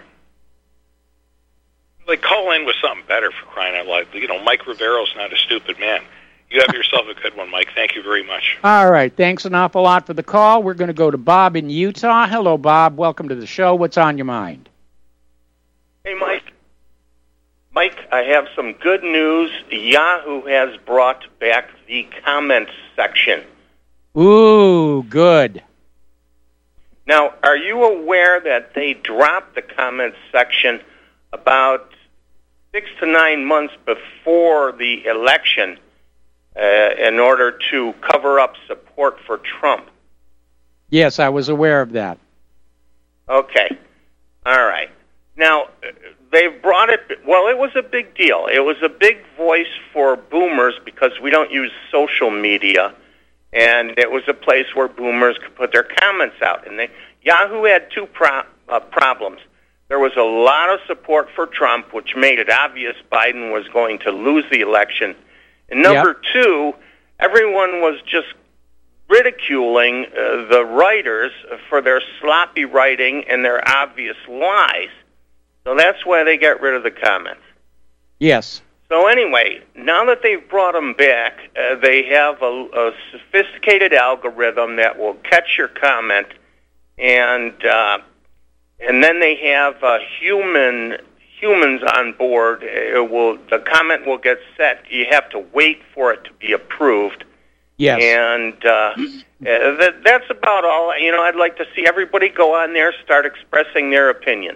Call in with something better, for crying out loud. Mike Rivero's not a stupid man. You have yourself a good one, Mike. Thank you very much. All right. Thanks an awful lot for the call. We're going to go to Bob in Utah. Hello, Bob. Welcome to the show. What's on your mind? Hey, Mike. Mike, I have some good news. Yahoo has brought back the comments section. Ooh, good. Now, are you aware that they dropped the comments section about 6 to 9 months before the election in order to cover up support for Trump? Yes, I was aware of that. Okay. All right. Now, they've brought it... Well, it was a big deal. It was a big voice for boomers because we don't use social media, and it was a place where boomers could put their comments out. And Yahoo had two problems. There was a lot of support for Trump, which made it obvious Biden was going to lose the election. And number two, everyone was just ridiculing the writers for their sloppy writing and their obvious lies. So that's why they got rid of the comments. Yes. So anyway, now that they've brought them back, they have a sophisticated algorithm that will catch your comment and then they have humans on board. The comment will get set. You have to wait for it to be approved. Yes. And that's about all. I'd like to see everybody go on there, start expressing their opinions.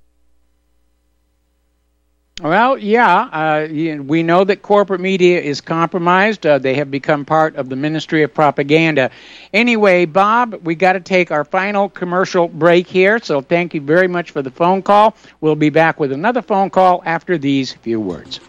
Well, yeah, we know that corporate media is compromised. They have become part of the Ministry of Propaganda. Anyway, Bob, we got to take our final commercial break here, so thank you very much for the phone call. We'll be back with another phone call after these few words.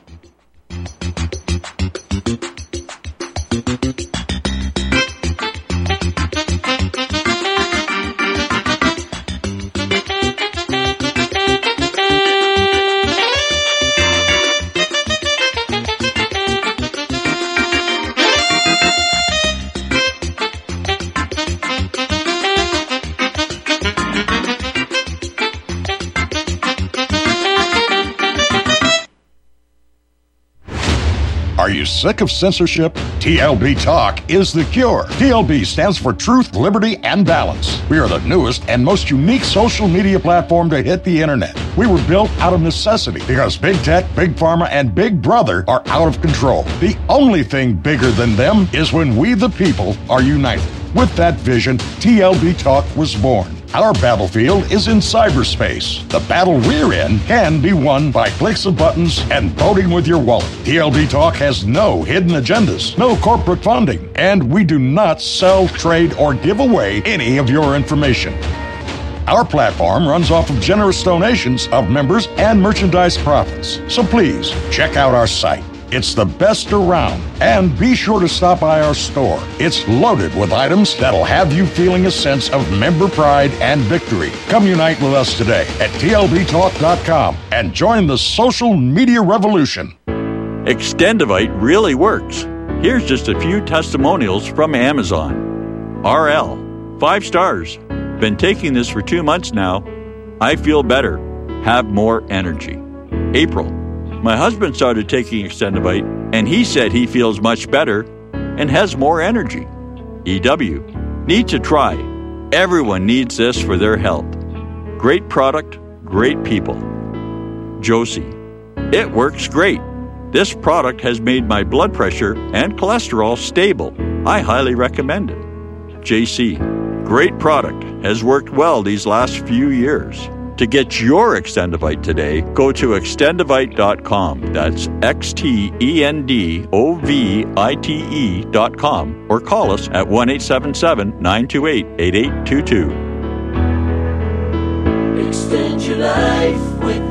Are you sick of censorship? TLB Talk is the cure. TLB stands for Truth, Liberty, and Balance. We are the newest and most unique social media platform to hit the internet. We were built out of necessity because Big Tech, Big Pharma, and Big Brother are out of control. The only thing bigger than them is when we the people are united. With that vision, TLB Talk was born. Our battlefield is in cyberspace. The battle we're in can be won by clicks of buttons and voting with your wallet. TLB Talk has no hidden agendas, no corporate funding, and we do not sell, trade, or give away any of your information. Our platform runs off of generous donations of members and merchandise profits. So please, check out our site. It's the best around. And be sure to stop by our store. It's loaded with items that'll have you feeling a sense of member pride and victory. Come unite with us today at TLBTalk.com and join the social media revolution. Extendivite really works. Here's just a few testimonials from Amazon. RL, 5 stars. Been taking this for 2 months now. I feel better. Have more energy. April, my husband started taking Extendivite, and he said he feels much better and has more energy. EW, need to try. Everyone needs this for their health. Great product, great people. Josie, it works great. This product has made my blood pressure and cholesterol stable. I highly recommend it. JC, great product, has worked well these last few years. To get your Extendivite today, go to extendivite.com. That's XTENDOVITE.com or call us at 1-877-928-8822. Extend your life with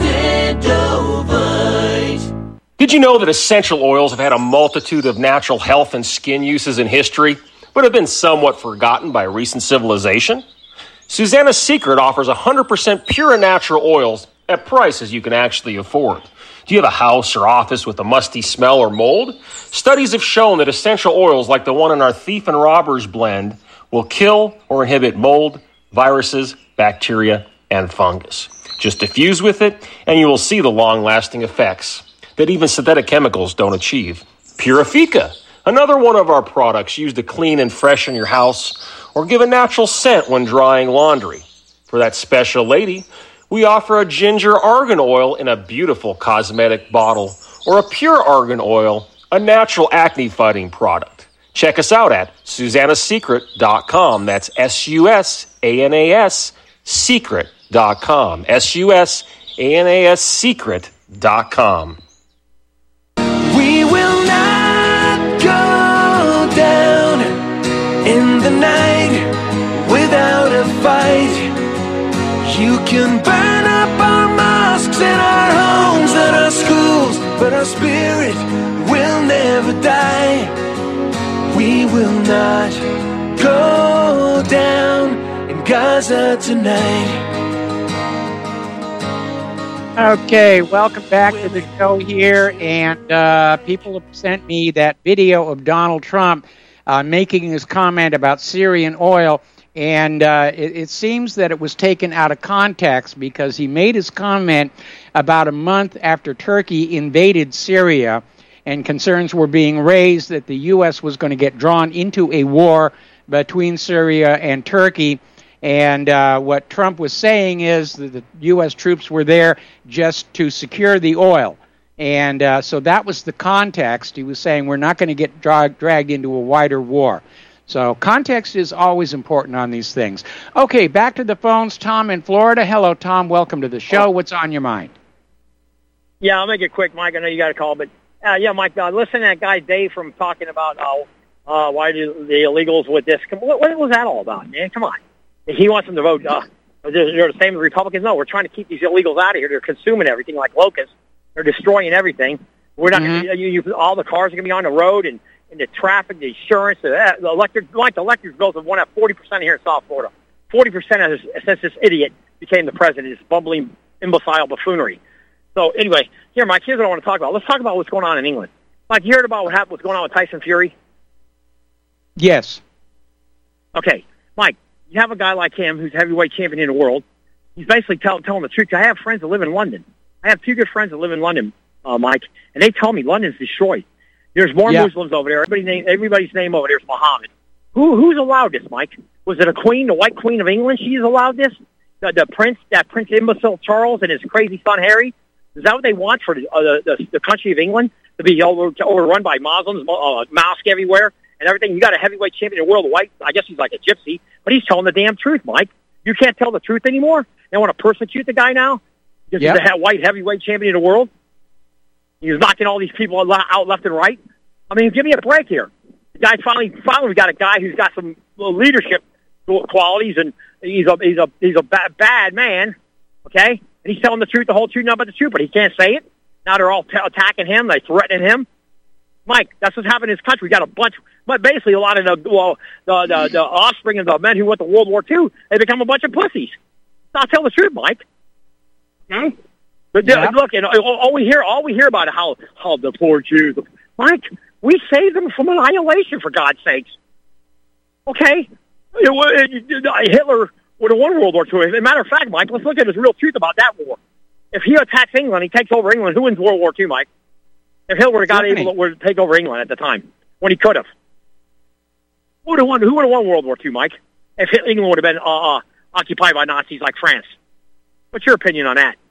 Extendovite. Did you know that essential oils have had a multitude of natural health and skin uses in history, but have been somewhat forgotten by recent civilization? Susanna's Secret offers 100% pure and natural oils at prices you can actually afford. Do you have a house or office with a musty smell or mold? Studies have shown that essential oils like the one in our Thief and Robbers blend will kill or inhibit mold, viruses, bacteria, and fungus. Just diffuse with it, and you will see the long-lasting effects that even synthetic chemicals don't achieve. Purifica, another one of our products used to clean and freshen your house or give a natural scent when drying laundry. For that special lady, we offer a ginger argan oil in a beautiful cosmetic bottle or a pure argan oil, a natural acne-fighting product. Check us out at susannasecret.com. That's SUSANAS secret.com. SUSANAS secret.com. We will not go down in the night without a fight. You can burn up our mosques and our homes and our schools, but our spirit will never die. We will not go down in Gaza tonight. Okay, welcome back to the show here, and people have sent me that video of Donald Trump making his comment about Syrian oil, and it seems that it was taken out of context because he made his comment about a month after Turkey invaded Syria, and concerns were being raised that the U.S. was going to get drawn into a war between Syria and Turkey. And what Trump was saying is that the U.S. troops were there just to secure the oil. And so that was the context. He was saying we're not going to get dragged into a wider war. So context is always important on these things. Okay, back to the phones. Tom in Florida. Hello, Tom. Welcome to the show. What's on your mind? Yeah, I'll make it quick, Mike. I know you got a call, but Mike, listen to that guy Dave from talking about why do the illegals with this. What was that all about, man? Come on. He wants them to vote. They're the same as Republicans. No, we're trying to keep these illegals out of here. They're consuming everything like locusts. They're destroying everything. We're not all the cars are going to be on the road and the traffic, the insurance, the electric bills have went up 40% here in South Florida. 40% since this idiot became the president. This bumbling, imbecile buffoonery. So anyway, here, Mike, here's what I want to talk about. Let's talk about what's going on in England. Mike, you heard about what's going on with Tyson Fury? Yes. Okay, Mike, you have a guy like him who's heavyweight champion in the world. He's basically telling the truth. I have friends that live in London. I have two good friends that live in London, Mike, and they tell me London's destroyed. There's more Muslims over there. Everybody's name over there is Muhammad. Who's allowed this, Mike? Was it a queen, the White Queen of England? She's allowed this? That Prince imbecile Charles and his crazy son Harry? Is that what they want for the country of England? To be overrun by Muslims, mosque everywhere and everything? You got a heavyweight champion in the world, white. I guess he's like a gypsy, but he's telling the damn truth, Mike. You can't tell the truth anymore? They want to persecute the guy now? Because he's a white heavyweight champion in the world? He's knocking all these people out left and right. I mean, give me a break here. The guy finally we got a guy who's got some leadership qualities, and he's a bad man, okay? And he's telling the truth, the whole truth, nothing but the truth, but he can't say it. Now they're all attacking him. They're threatening him. Mike, that's what's happening in this country. We got a bunch, but basically a lot of the offspring of the men who went to World War II, they become a bunch of pussies. I'll tell the truth, Mike. Okay? But look, and all we hear about is how the poor Jews. Mike, we saved them from annihilation, for God's sakes. Okay? Hitler would have won World War II. As a matter of fact, Mike, let's look at the real truth about that war. If he attacks England, he takes over England, who wins World War II, Mike? If Hitler would have got able to take over England at the time, when he could have. Who would have won World War II, Mike? If England would have been occupied by Nazis like France. What's your opinion on that?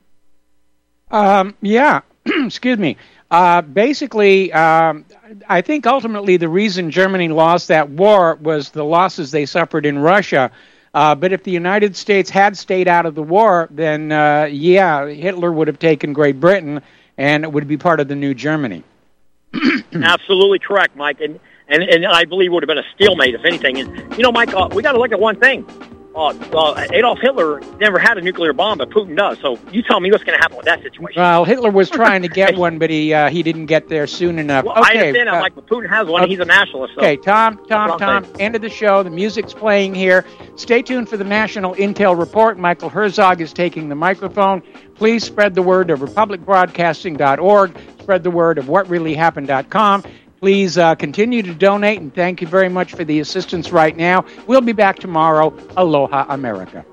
Excuse me. Basically, I think ultimately the reason Germany lost that war was the losses they suffered in Russia. But if the United States had stayed out of the war, then, Hitler would have taken Great Britain, and it would be part of the new Germany. Absolutely correct, Mike. And I believe it would have been a stalemate, if anything. And, Mike, we got to look at one thing. Adolf Hitler never had a nuclear bomb, but Putin does. So you tell me what's going to happen with that situation. Well, Hitler was trying to get one, but he didn't get there soon enough. Well, I understand that, Mike, but Putin has one. He's a nationalist. So. Okay, Tom, end of the show. The music's playing here. Stay tuned for the National Intel Report. Michael Herzog is taking the microphone. Please spread the word of republicbroadcasting.org. Spread the word of whatreallyhappened.com. Please continue to donate, and thank you very much for the assistance right now. We'll be back tomorrow. Aloha, America.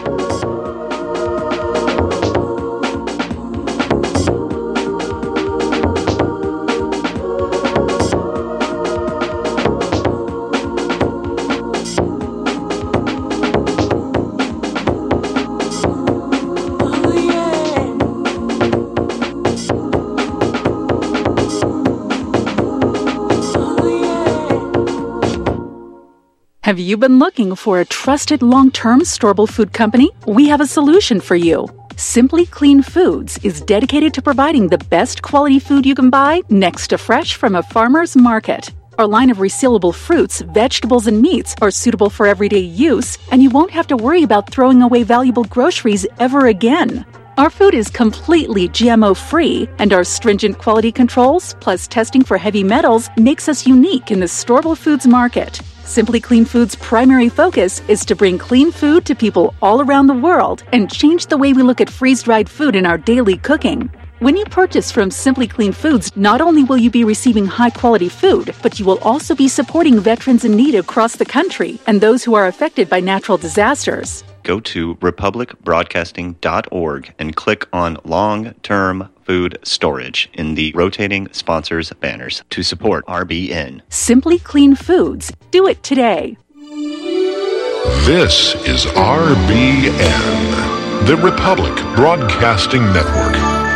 Have you been looking for a trusted long-term storable food company? We have a solution for you. Simply Clean Foods is dedicated to providing the best quality food you can buy next to fresh from a farmer's market. Our line of resealable fruits, vegetables, and meats are suitable for everyday use, and you won't have to worry about throwing away valuable groceries ever again. Our food is completely GMO-free, and our stringent quality controls, plus testing for heavy metals, makes us unique in the storable foods market. Simply Clean Foods' primary focus is to bring clean food to people all around the world and change the way we look at freeze-dried food in our daily cooking. When you purchase from Simply Clean Foods, not only will you be receiving high-quality food, but you will also be supporting veterans in need across the country and those who are affected by natural disasters. Go to republicbroadcasting.org and click on Long-Term Food Storage in the rotating sponsors banners to support RBN. Simply Clean Foods. Do it today. This is RBN, the Republic Broadcasting Network.